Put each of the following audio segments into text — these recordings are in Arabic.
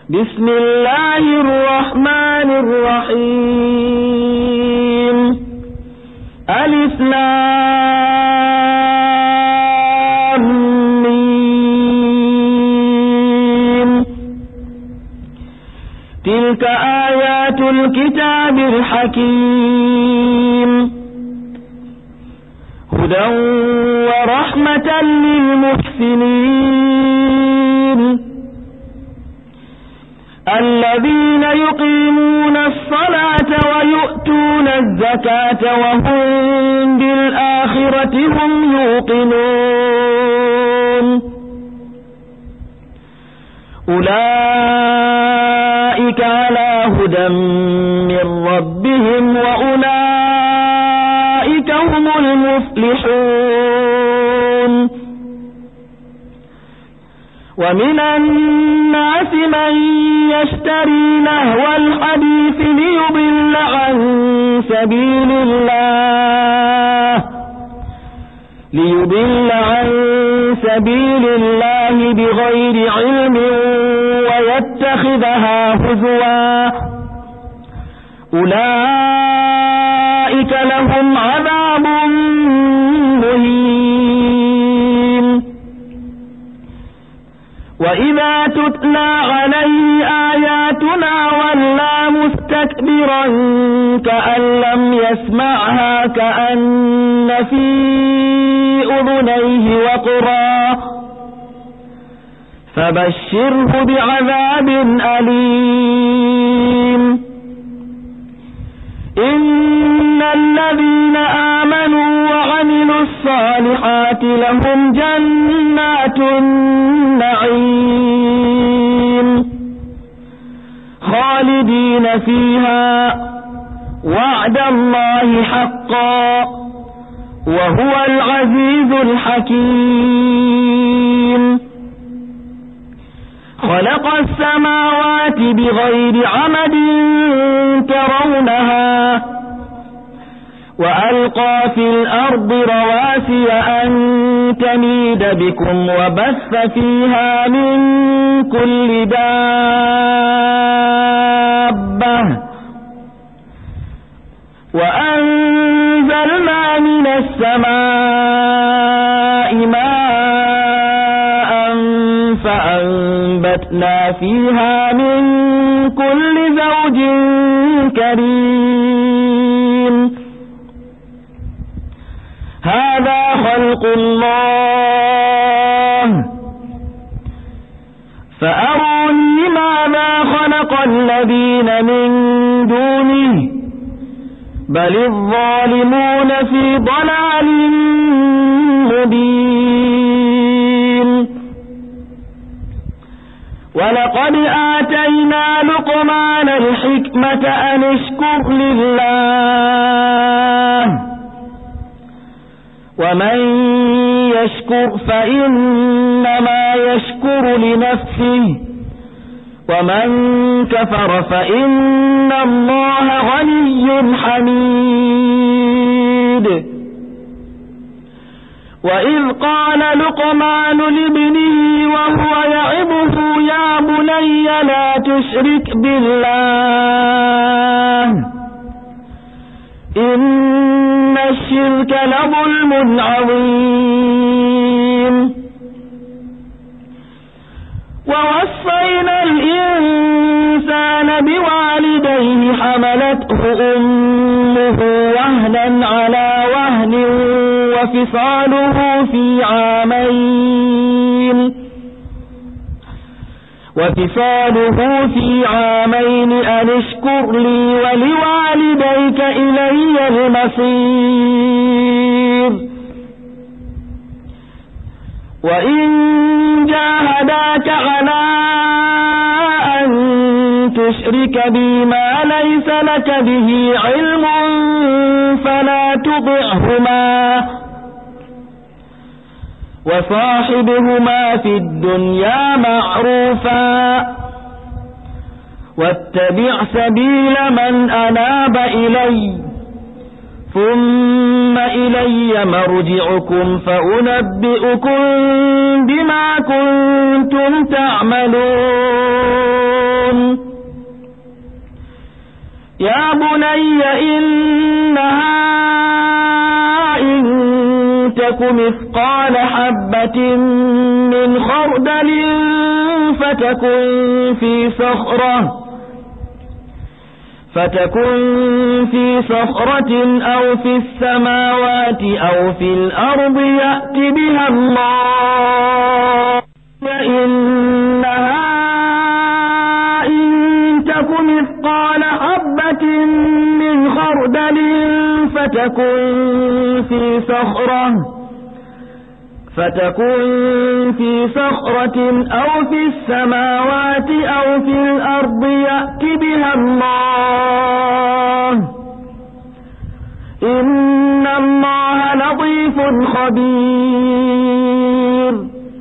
بسم الله الرحمن الرحيم ألف لام ميم تلك آيات الكتاب الحكيم هدى ورحمة للمحسنين الذين يقيمون الصلاة ويؤتون الزكاة وهم بالآخرة هم يوقنون أولئك على هدى من ربهم وأولئك هم المفلحون ومن الناس من يشتري لهو الحديث ليضل عن سبيل الله بغير علم ويتخذها هزوا أولئك لهم عذاب مهين وإذا تتلى عليه آياتنا ولى مستكبرا كأن لم يسمعها كأن في أذنيه وقرا فبشره بعذاب أليم إن الذين آمنوا وعملوا الصالحات لهم جنات النعيم خالدين فيها وعد الله حقا وهو العزيز الحكيم خلق السماوات بغير عمد ترونها وألقى في الأرض رواسي أن تميد بكم وبث فيها من كل دابة وأنزلنا من السماء ماء فأنبتنا فيها من كل زوج كريم هذا خلق الله فأروني ماذا خلق الذين من دونه بل الظالمون في ضلال مبين ولقد آتينا لقمان الحكمة أن اشكر لله ومن يشكر فإنما يشكر لنفسه ومن كفر فإن الله غني حميد وإذ قال لقمان لابنه وهو يعظه يا بني لا تشرك بالله إن الشرك لظلم عظيم ووصينا الإنسان بوالديه حملته أمه وهنا على وهن وفصاله في عامين أن اشكر لي ولوالديك إلي المصير وإن جاهداك على أن تشرك بي ما ليس لك به علم فلا تطعهما وصاحبهما في الدنيا معروفا واتبع سبيل من أناب إلي ثم إلي مرجعكم فأنبئكم بما كنتم تعملون يا بني إنها إن تك مثقال حبة من خردل فتكن في صخرة أو في السماوات أو في الأرض يأت بها الله إنها إن تك مثقال حبة من خردل فتكن في صخرة أو في السماوات أو في الأرض يأت بها الله إن الله لطيف خبير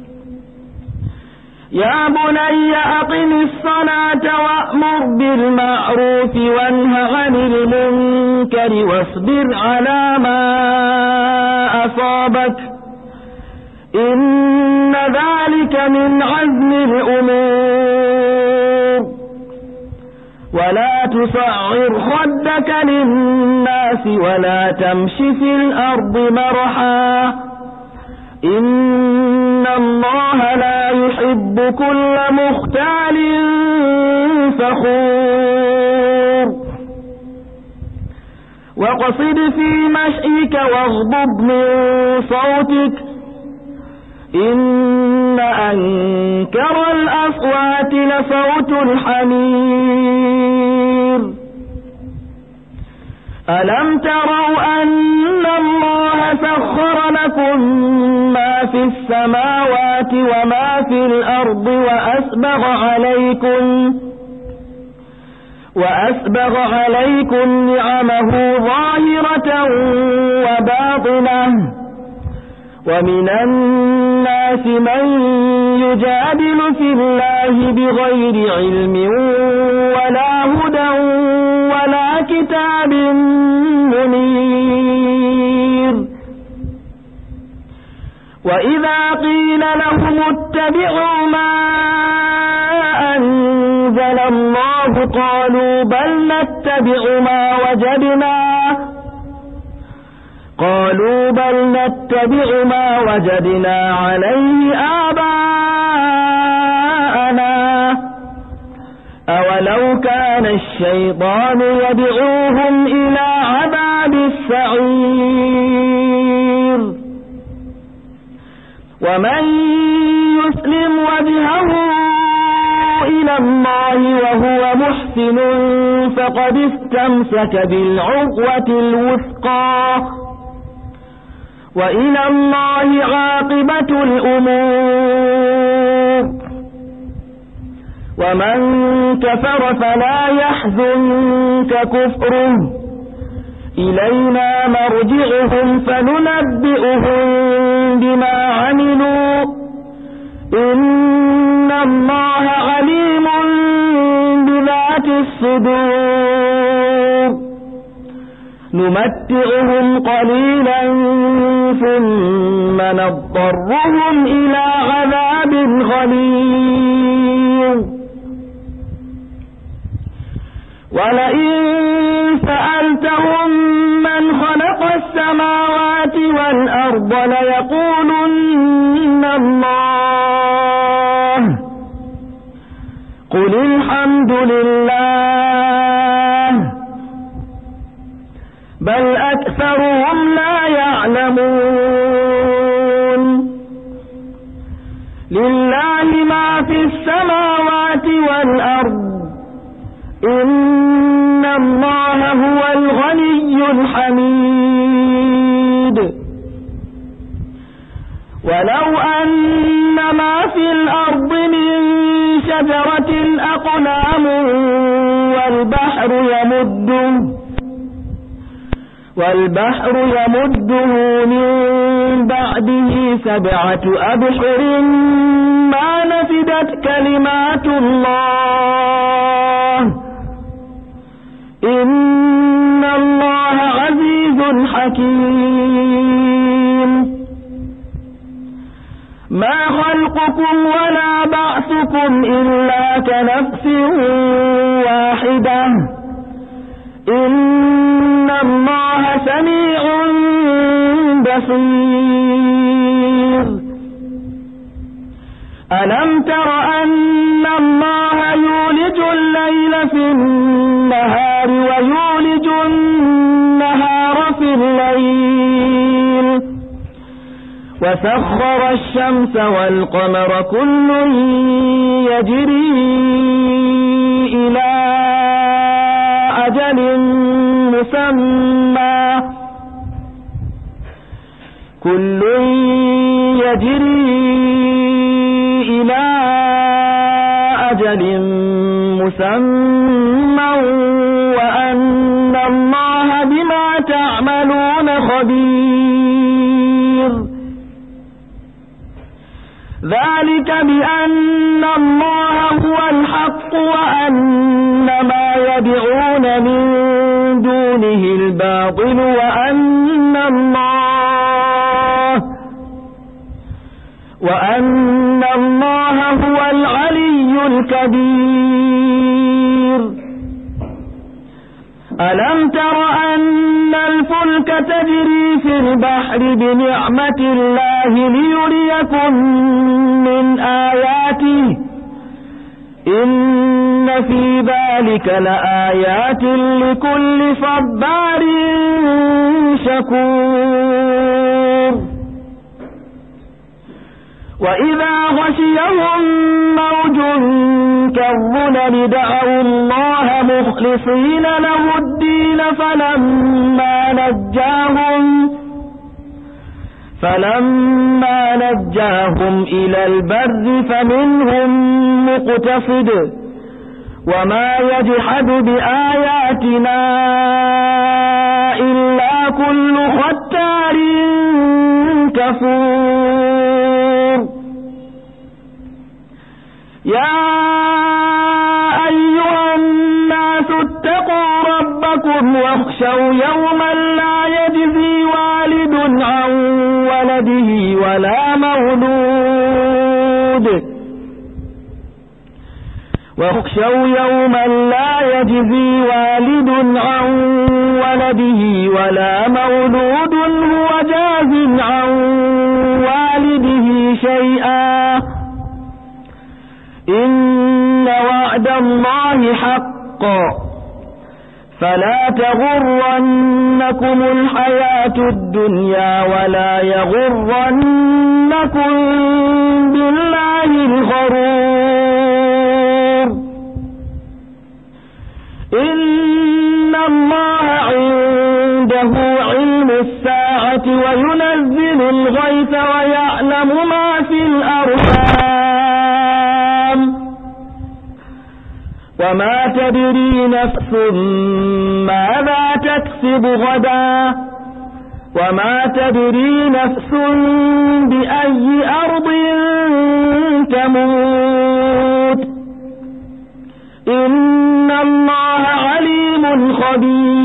يا بني أقم الصلاة وأمر بالمعروف وانه عن المنكر واصبر على ما أصابك إن ذلك من عزم الأمور ولا تصعر خدك للناس ولا تمش في الأرض مرحا إن الله لا يحب كل مختال فخور واقصد في مشيك واغضض من صوتك إن أنكر الأصوات لصوت الحمير ألم تروا أن الله سخر لكم ما في السماوات وما في الأرض وأسبغ عليكم نعمه ظاهرة وباطنة ومن الناس من يجادل في الله بغير علم ولا هدى ولا كتاب منير وإذا قيل لهم اتبعوا ما أنزل الله قالوا بل نتبع ما وجدنا عليه آباءنا أولو كان الشيطان يدعوهم إلى عذاب السعير ومن يسلم وجهه إلى الله وهو محسن فقد استمسك بالعروة الوثقى وإلى الله عاقبة الأمور ومن كفر فلا يحزنك كفره إلينا مرجعهم فننبئهم بما عملوا إن الله عليم بذات الصدور نمتعهم قليلا ثم نضطرهم إلى عذاب غليظ ولئن سألتهم من خلق السماوات والأرض ليقولن الله قل الحمد لله بل أكثرهم لا يعلمون لله ما في السماوات والأرض إن الله هو الغني الحميد ولو أن ما في الأرض من شجرة أقلام والبحر يمده من بعده 7 أبحر ما نفدت كلمات الله إن الله عزيز حكيم ما خلقكم ولا بعثكم إلا كنفس واحدة إن الله سميع بصير ألم تر أن الله يولج الليل في النهار ويولج النهار في الليل وسخر الشمس والقمر كل يجري إلى أجل مسمى كل يجري إلى أجل مسمى وأن الله بما تعملون خبير ذلك بأن الله هو الحق وأن ما يدعون من دونه الباطل وأن الله هو العلي الكبير ألم تر أن الفلك تجري في البحر بنعمة الله ليريكم من آياته إن في ذلك لآيات لكل صبار شكور وإذا غشيهم موج كالظلل دعوا الله مخلصين له الدين فلما نجاهم إلى البر فمنهم مقتصد وما يجحد بآياتنا إلا كل ختار كفور يا أيها الناس اتقوا ربكم واخشوا يوما لا يجزي والد عن ولده ولا مولود هو جاز عن والده شيئا إن وعد الله حق فلا تغرنكم الحياة الدنيا ولا يغرنكم بالله الغرور إن الله عنده علم الساعة وينزل الغيث ويعلم ما في الأرحام وما تدري نفس ماذا تكسب غدا وما تدري نفس بأي أرض تموت إن الله عليم خبير